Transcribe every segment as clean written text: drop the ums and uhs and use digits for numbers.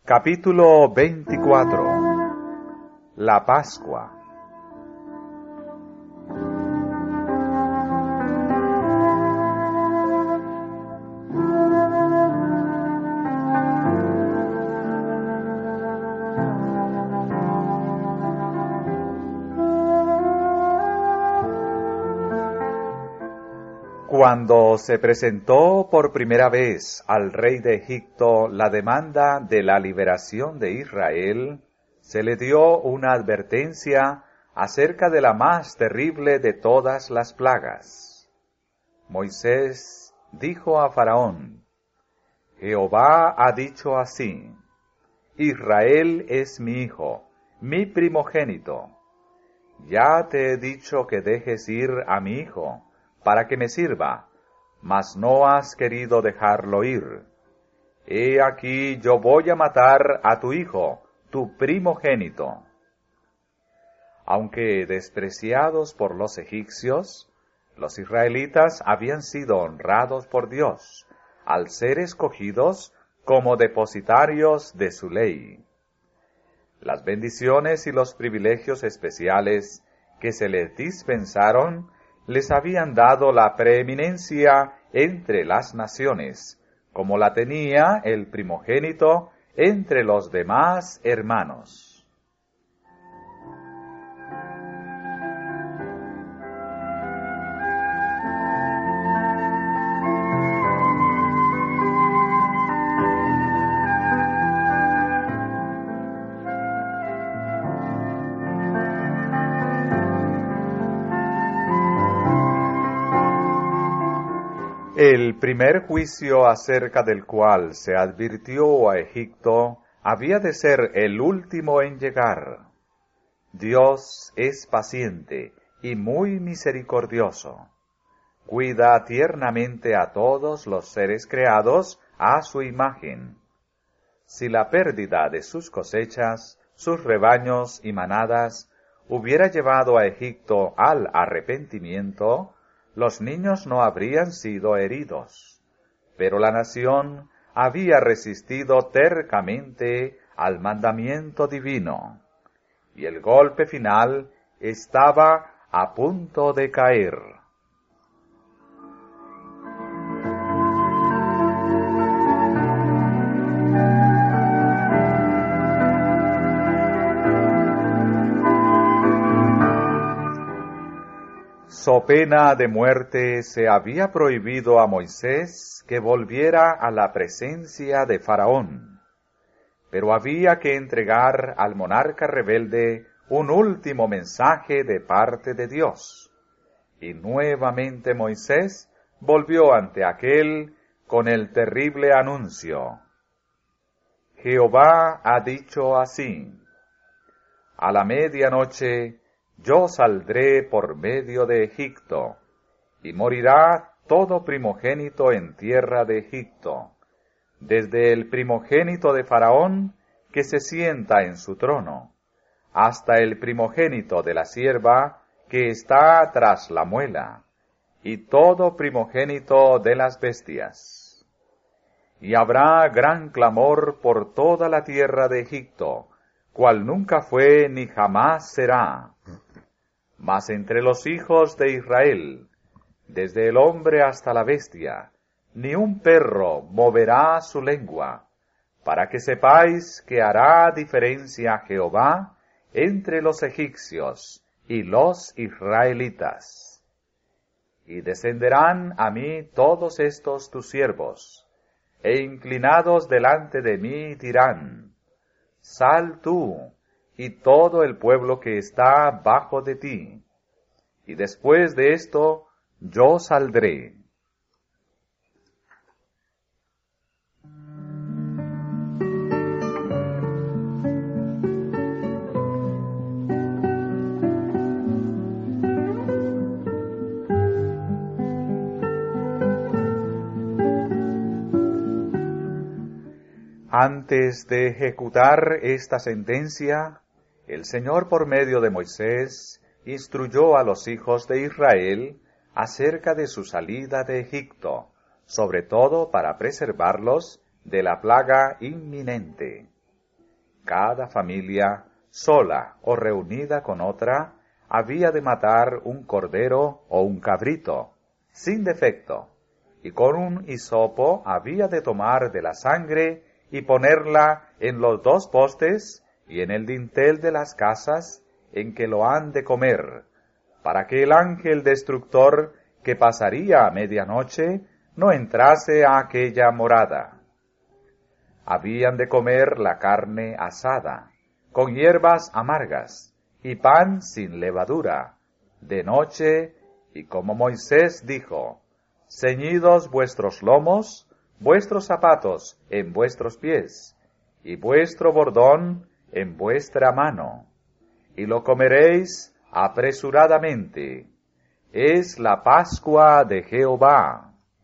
Capítulo 24. La Pascua. Cuando se presentó por primera vez al rey de Egipto la demanda de la liberación de Israel, se le dio una advertencia acerca de la más terrible de todas las plagas. Moisés dijo a Faraón: Jehová ha dicho así: Israel es mi hijo, mi primogénito. Ya te he dicho que dejes ir a mi hijo, para que me sirva, mas no has querido dejarlo ir. He aquí yo voy a matar a tu hijo, tu primogénito. Aunque despreciados por los egipcios, los israelitas habían sido honrados por Dios, al ser escogidos como depositarios de su ley. Las bendiciones y los privilegios especiales que se les dispensaron les habían dado la preeminencia entre las naciones, como la tenía el primogénito entre los demás hermanos. El primer juicio acerca del cual se advirtió a Egipto había de ser el último en llegar. Dios es paciente y muy misericordioso. Cuida tiernamente a todos los seres creados a su imagen. Si la pérdida de sus cosechas, sus rebaños y manadas hubiera llevado a Egipto al arrepentimiento, los niños no habrían sido heridos, pero la nación había resistido tercamente al mandamiento divino, y el golpe final estaba a punto de caer. So pena de muerte se había prohibido a Moisés que volviera a la presencia de Faraón, pero había que entregar al monarca rebelde un último mensaje de parte de Dios, y nuevamente Moisés volvió ante aquél con el terrible anuncio: Jehová ha dicho así: a la medianoche yo saldré por medio de Egipto, y morirá todo primogénito en tierra de Egipto, desde el primogénito de Faraón, que se sienta en su trono, hasta el primogénito de la sierva, que está tras la muela, y todo primogénito de las bestias. Y habrá gran clamor por toda la tierra de Egipto, cual nunca fue ni jamás será. Mas entre los hijos de Israel, desde el hombre hasta la bestia, ni un perro moverá su lengua, para que sepáis que hará diferencia Jehová entre los egipcios y los israelitas. Y descenderán a mí todos estos tus siervos, e inclinados delante de mí dirán: Sal tú, y todo el pueblo que está bajo de ti, y después de esto yo saldré. Antes de ejecutar esta sentencia, el Señor por medio de Moisés instruyó a los hijos de Israel acerca de su salida de Egipto, sobre todo para preservarlos de la plaga inminente. Cada familia, sola o reunida con otra, había de matar un cordero o un cabrito, sin defecto, y con un hisopo había de tomar de la sangre y ponerla en los dos postes y en el dintel de las casas en que lo han de comer, para que el ángel destructor que pasaría a medianoche no entrase a aquella morada. Habían de comer la carne asada, con hierbas amargas, y pan sin levadura, de noche, y como Moisés dijo, ceñidos vuestros lomos, vuestros zapatos en vuestros pies, y vuestro bordón en vuestra mano, y lo comeréis apresuradamente. Es la Pascua de Jehová.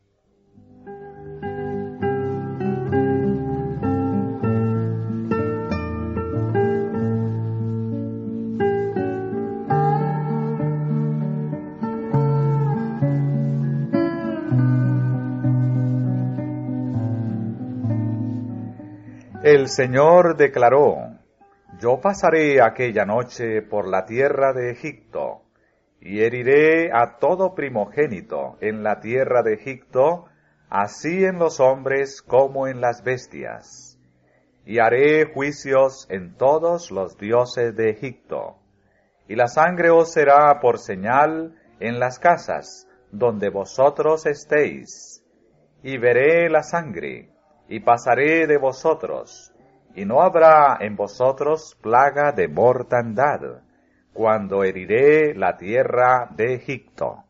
El Señor declaró, yo pasaré aquella noche por la tierra de Egipto, y heriré a todo primogénito en la tierra de Egipto, así en los hombres como en las bestias. Y haré juicios en todos los dioses de Egipto, y la sangre os será por señal en las casas donde vosotros estéis. Y veré la sangre, y pasaré de vosotros, y no habrá en vosotros plaga de mortandad, cuando heriré la tierra de Egipto.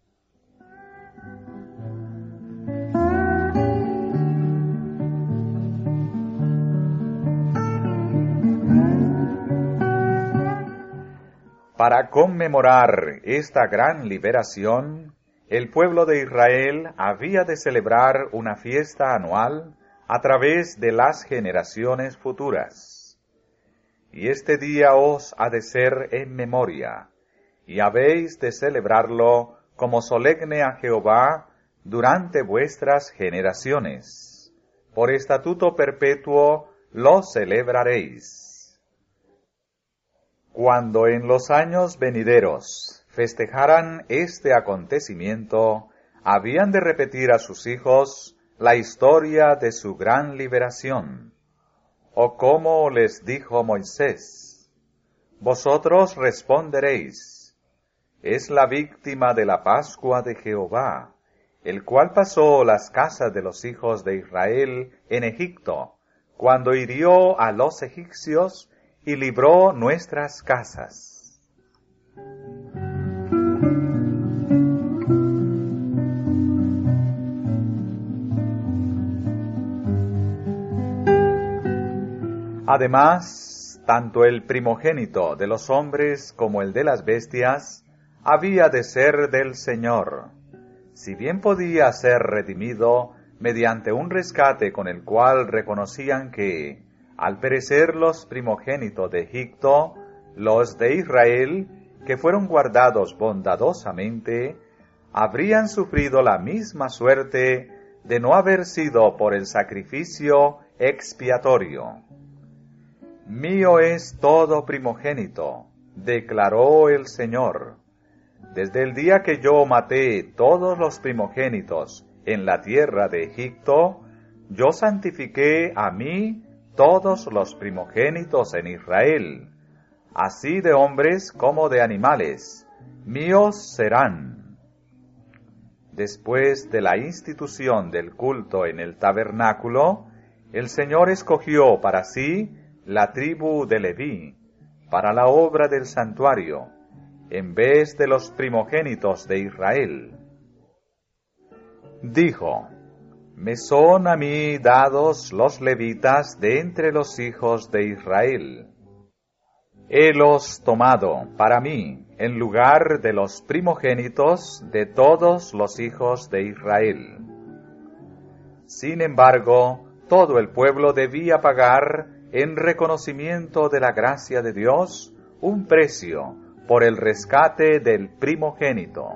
Para conmemorar esta gran liberación, el pueblo de Israel había de celebrar una fiesta anual a través de las generaciones futuras. Y este día os ha de ser en memoria, y habéis de celebrarlo como solemne a Jehová durante vuestras generaciones. Por estatuto perpetuo lo celebraréis. Cuando en los años venideros festejaran este acontecimiento, habían de repetir a sus hijos la historia de su gran liberación, o como les dijo Moisés. Vosotros responderéis, es la víctima de la Pascua de Jehová, el cual pasó las casas de los hijos de Israel en Egipto, cuando hirió a los egipcios y libró nuestras casas. Además, tanto el primogénito de los hombres como el de las bestias había de ser del Señor, si bien podía ser redimido mediante un rescate con el cual reconocían que, al perecer los primogénitos de Egipto, los de Israel, que fueron guardados bondadosamente, habrían sufrido la misma suerte de no haber sido por el sacrificio expiatorio. Mío es todo primogénito, declaró el Señor. Desde el día que yo maté todos los primogénitos en la tierra de Egipto, yo santifiqué a mí todos los primogénitos en Israel, así de hombres como de animales, míos serán. Después de la institución del culto en el tabernáculo, el Señor escogió para sí la tribu de Leví, para la obra del santuario, en vez de los primogénitos de Israel. Dijo, me son a mí dados los levitas de entre los hijos de Israel. Helos tomado para mí en lugar de los primogénitos de todos los hijos de Israel. Sin embargo, todo el pueblo debía pagar en reconocimiento de la gracia de Dios un precio por el rescate del primogénito.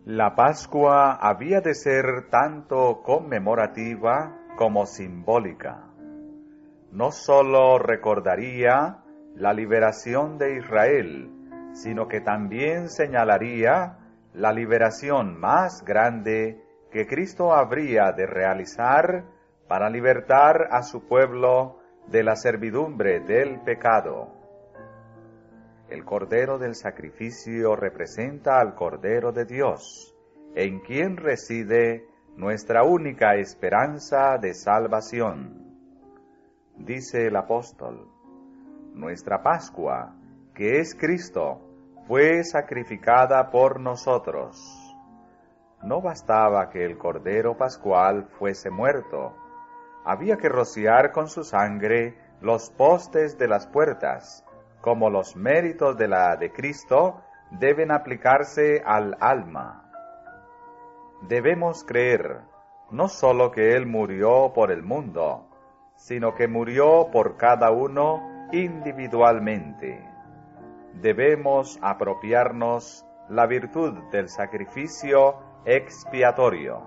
La Pascua había de ser tanto conmemorativa como simbólica. No sólo recordaría la liberación de Israel, sino que también señalaría la liberación más grande que Cristo habría de realizar para libertar a su pueblo de la servidumbre del pecado. El Cordero del Sacrificio representa al Cordero de Dios, en quien reside nuestra única esperanza de salvación. Dice el apóstol: nuestra Pascua, que es Cristo, fue sacrificada por nosotros. No bastaba que el Cordero Pascual fuese muerto, había que rociar con su sangre los postes de las puertas, como los méritos de la de Cristo deben aplicarse al alma. Debemos creer no sólo que Él murió por el mundo, sino que murió por cada uno individualmente. Debemos apropiarnos la virtud del sacrificio expiatorio.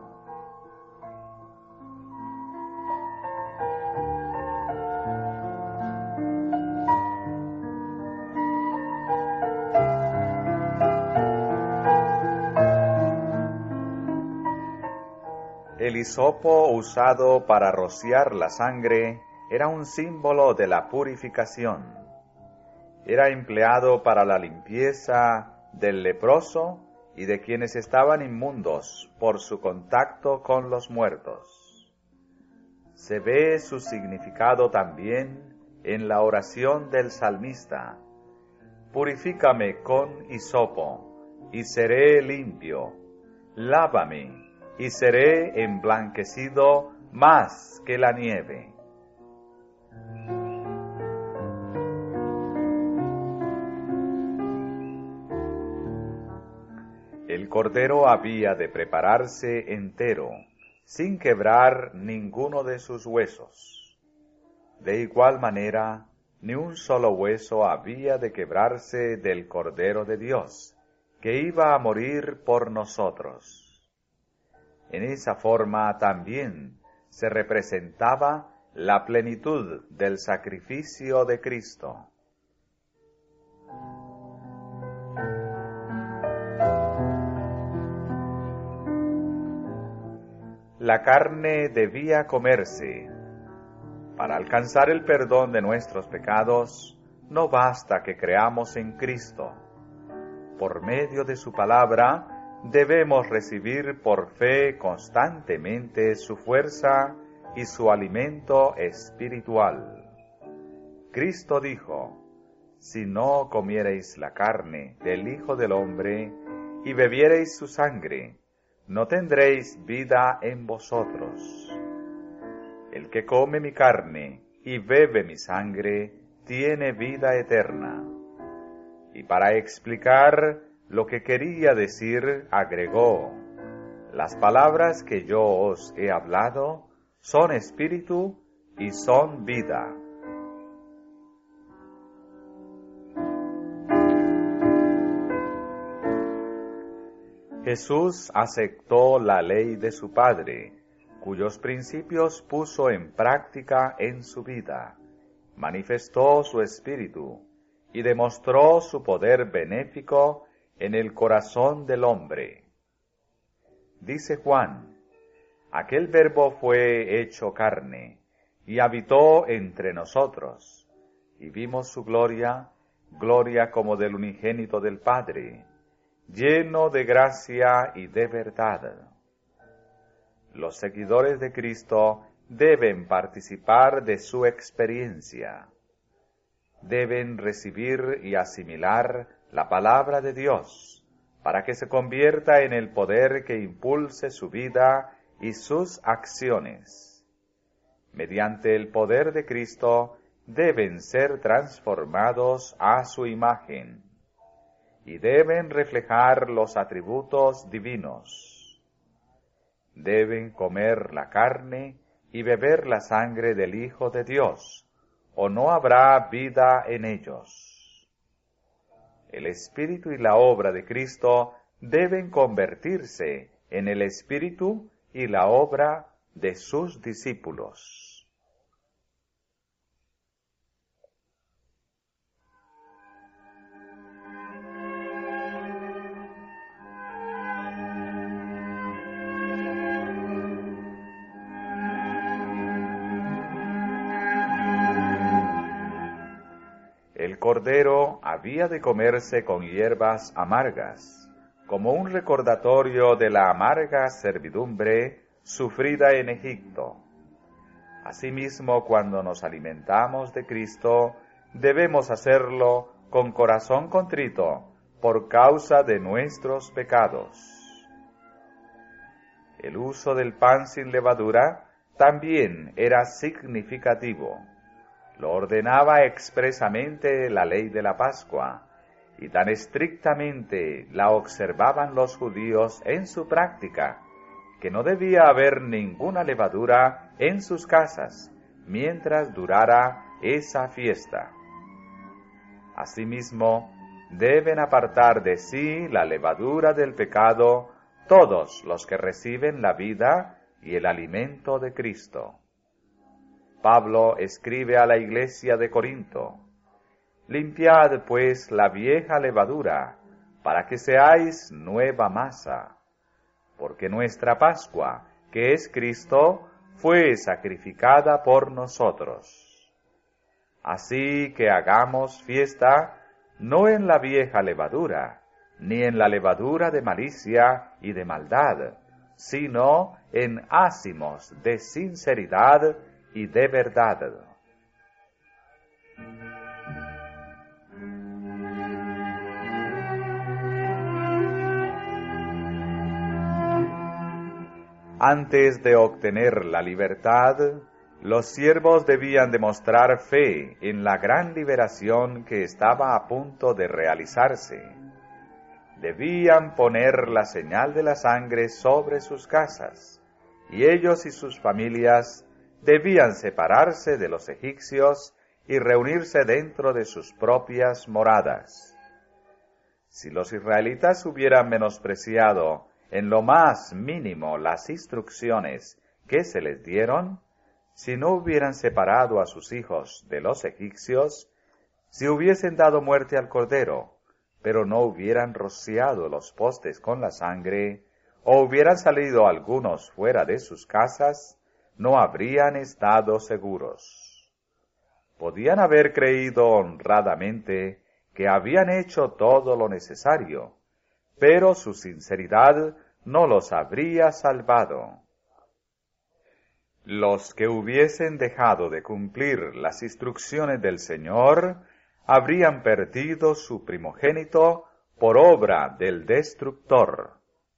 El hisopo usado para rociar la sangre era un símbolo de la purificación. Era empleado para la limpieza del leproso y de quienes estaban inmundos por su contacto con los muertos. Se ve su significado también en la oración del salmista: purifícame con hisopo, y seré limpio, lávame, y seré emblanquecido más que la nieve. El cordero había de prepararse entero, sin quebrar ninguno de sus huesos. De igual manera, ni un solo hueso había de quebrarse del Cordero de Dios, que iba a morir por nosotros. En esa forma también se representaba la plenitud del sacrificio de Cristo. La carne debía comerse. Para alcanzar el perdón de nuestros pecados, no basta que creamos en Cristo. Por medio de su palabra, debemos recibir por fe constantemente su fuerza y su alimento espiritual. Cristo dijo: si no comiereis la carne del Hijo del Hombre y bebiereis su sangre, no tendréis vida en vosotros. El que come mi carne y bebe mi sangre tiene vida eterna. Y para explicar lo que quería decir, agregó: las palabras que yo os he hablado son espíritu y son vida. Jesús aceptó la ley de su Padre, cuyos principios puso en práctica en su vida, manifestó su espíritu y demostró su poder benéfico en el corazón del hombre. Dice Juan: aquel Verbo fue hecho carne y habitó entre nosotros, y vimos su gloria, gloria como del unigénito del Padre, lleno de gracia y de verdad. Los seguidores de Cristo deben participar de su experiencia. Deben recibir y asimilar la palabra de Dios, para que se convierta en el poder que impulse su vida y sus acciones. Mediante el poder de Cristo deben ser transformados a su imagen y deben reflejar los atributos divinos. Deben comer la carne y beber la sangre del Hijo de Dios, o no habrá vida en ellos. El Espíritu y la obra de Cristo deben convertirse en el espíritu y la obra de sus discípulos. El cordero había de comerse con hierbas amargas, como un recordatorio de la amarga servidumbre sufrida en Egipto. Asimismo, cuando nos alimentamos de Cristo, debemos hacerlo con corazón contrito por causa de nuestros pecados. El uso del pan sin levadura también era significativo. Lo ordenaba expresamente la ley de la Pascua, y tan estrictamente la observaban los judíos en su práctica, que no debía haber ninguna levadura en sus casas, mientras durara esa fiesta. Asimismo, deben apartar de sí la levadura del pecado todos los que reciben la vida y el alimento de Cristo. Pablo escribe a la iglesia de Corinto: «Limpiad pues la vieja levadura, para que seáis nueva masa, porque nuestra Pascua, que es Cristo, fue sacrificada por nosotros. Así que hagamos fiesta, no en la vieja levadura, ni en la levadura de malicia y de maldad, sino en ázimos de sinceridad y de verdad». Antes de obtener la libertad, los siervos debían demostrar fe en la gran liberación que estaba a punto de realizarse. Debían poner la señal de la sangre sobre sus casas, y ellos y sus familias debían separarse de los egipcios y reunirse dentro de sus propias moradas. Si los israelitas hubieran menospreciado en lo más mínimo las instrucciones que se les dieron, si no hubieran separado a sus hijos de los egipcios, si hubiesen dado muerte al cordero, pero no hubieran rociado los postes con la sangre, o hubieran salido algunos fuera de sus casas, no habrían estado seguros. Podían haber creído honradamente que habían hecho todo lo necesario, pero su sinceridad no los habría salvado. Los que hubiesen dejado de cumplir las instrucciones del Señor habrían perdido su primogénito por obra del destructor.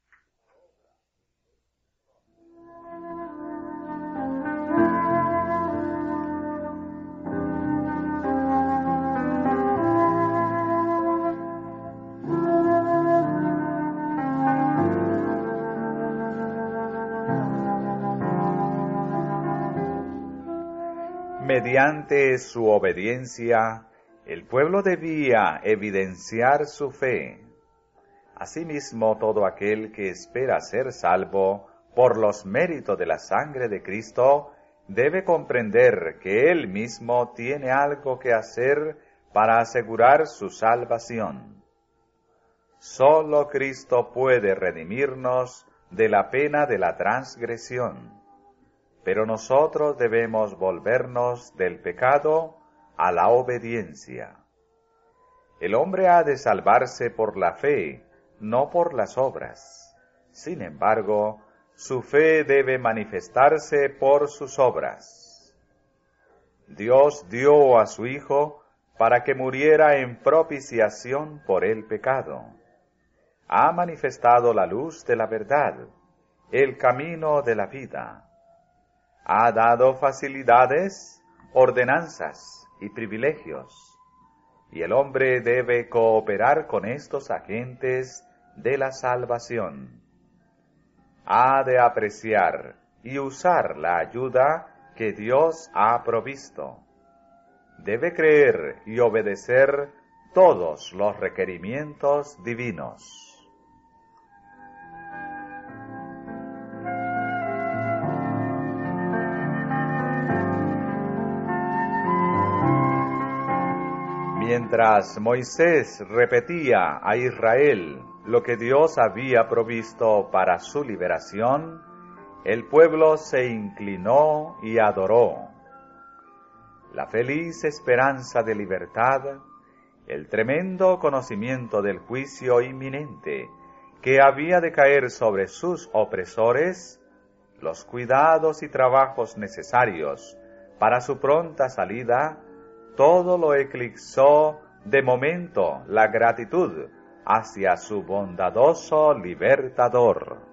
Mediante su obediencia, el pueblo debía evidenciar su fe. Asimismo, todo aquel que espera ser salvo por los méritos de la sangre de Cristo debe comprender que él mismo tiene algo que hacer para asegurar su salvación. Solo Cristo puede redimirnos de la pena de la transgresión. Pero nosotros debemos volvernos del pecado a la obediencia. El hombre ha de salvarse por la fe, no por las obras. Sin embargo, su fe debe manifestarse por sus obras. Dios dio a su Hijo para que muriera en propiciación por el pecado. Ha manifestado la luz de la verdad, el camino de la vida. Ha dado facilidades, ordenanzas y privilegios, y el hombre debe cooperar con estos agentes de la salvación. Ha de apreciar y usar la ayuda que Dios ha provisto. Debe creer y obedecer todos los requerimientos divinos. Mientras Moisés repetía a Israel lo que Dios había provisto para su liberación, el pueblo se inclinó y adoró. La feliz esperanza de libertad, el tremendo conocimiento del juicio inminente que había de caer sobre sus opresores, los cuidados y trabajos necesarios para su pronta salida, todo lo eclipsó de momento la gratitud hacia su bondadoso libertador.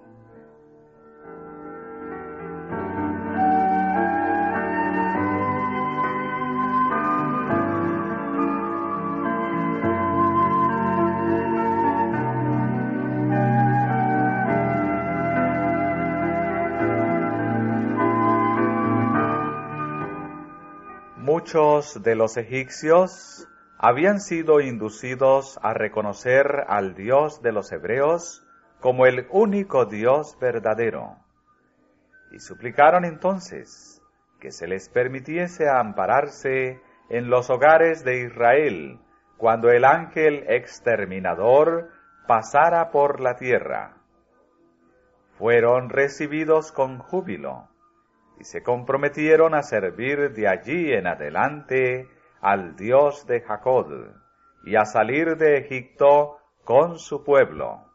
Muchos de los egipcios habían sido inducidos a reconocer al Dios de los hebreos como el único Dios verdadero, y suplicaron entonces que se les permitiese ampararse en los hogares de Israel cuando el ángel exterminador pasara por la tierra. Fueron recibidos con júbilo, y se comprometieron a servir de allí en adelante al Dios de Jacob, y a salir de Egipto con su pueblo.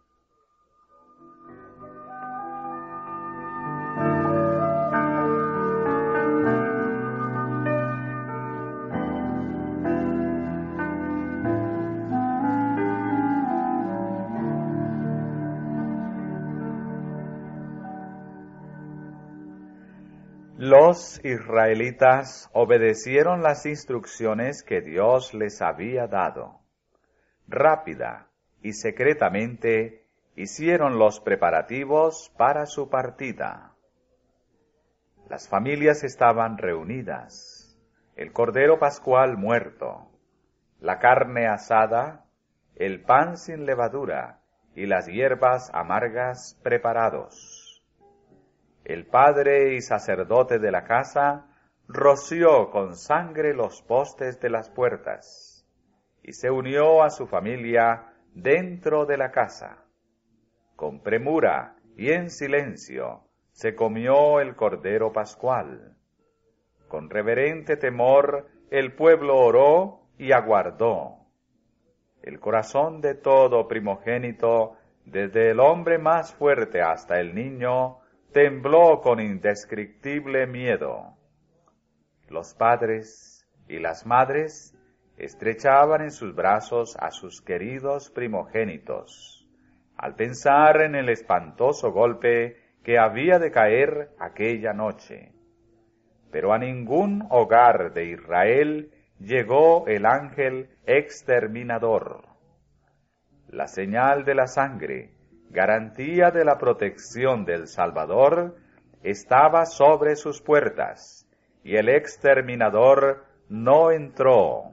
Los israelitas obedecieron las instrucciones que Dios les había dado. Rápida y secretamente hicieron los preparativos para su partida. Las familias estaban reunidas, el cordero pascual muerto, la carne asada, el pan sin levadura y las hierbas amargas preparados. El padre y sacerdote de la casa roció con sangre los postes de las puertas y se unió a su familia dentro de la casa. Con premura y en silencio se comió el cordero pascual. Con reverente temor el pueblo oró y aguardó. El corazón de todo primogénito, desde el hombre más fuerte hasta el niño, tembló con indescriptible miedo. Los padres y las madres estrechaban en sus brazos a sus queridos primogénitos, al pensar en el espantoso golpe que había de caer aquella noche. Pero a ningún hogar de Israel llegó el ángel exterminador. La señal de la sangre, garantía de la protección del Salvador, estaba sobre sus puertas, y el exterminador no entró.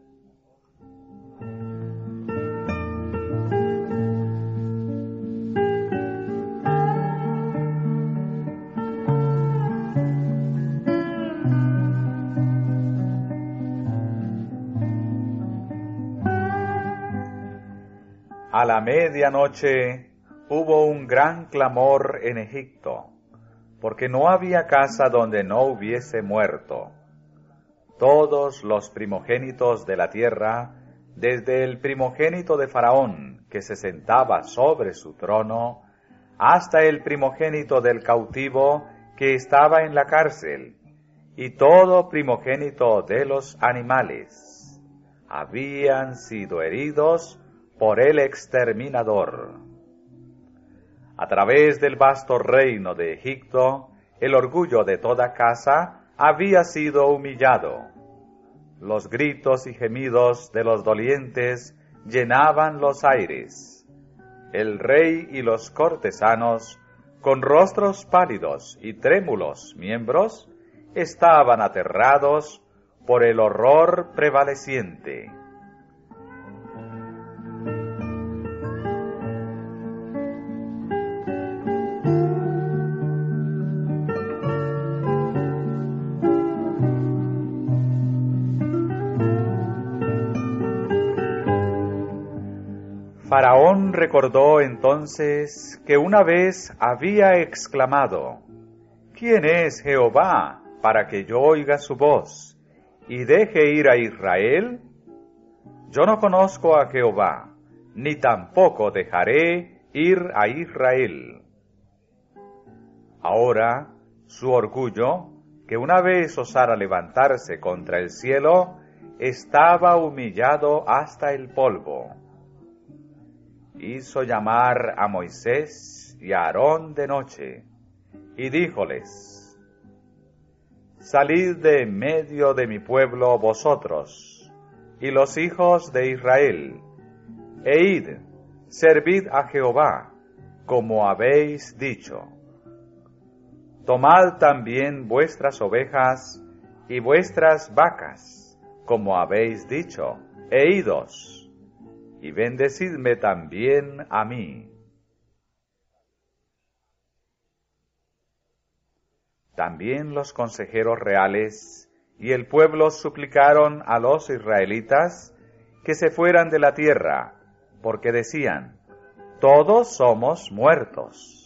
A la medianoche hubo un gran clamor en Egipto, porque no había casa donde no hubiese muerto. Todos los primogénitos de la tierra, desde el primogénito de Faraón, que se sentaba sobre su trono, hasta el primogénito del cautivo que estaba en la cárcel, y todo primogénito de los animales, habían sido heridos por el exterminador. A través del vasto reino de Egipto, el orgullo de toda casa había sido humillado. Los gritos y gemidos de los dolientes llenaban los aires. El rey y los cortesanos, con rostros pálidos y trémulos miembros, estaban aterrados por el horror prevaleciente. Faraón recordó entonces que una vez había exclamado: ¿Quién es Jehová para que yo oiga su voz y deje ir a Israel? Yo no conozco a Jehová, ni tampoco dejaré ir a Israel. Ahora, su orgullo, que una vez osara levantarse contra el cielo, estaba humillado hasta el polvo. Hizo llamar a Moisés y a Aarón de noche, y díjoles: Salid de en medio de mi pueblo vosotros, y los hijos de Israel, e id, servid a Jehová, como habéis dicho. Tomad también vuestras ovejas y vuestras vacas, como habéis dicho, e idos, y bendecidme también a mí. También los consejeros reales y el pueblo suplicaron a los israelitas que se fueran de la tierra, porque decían: todos somos muertos.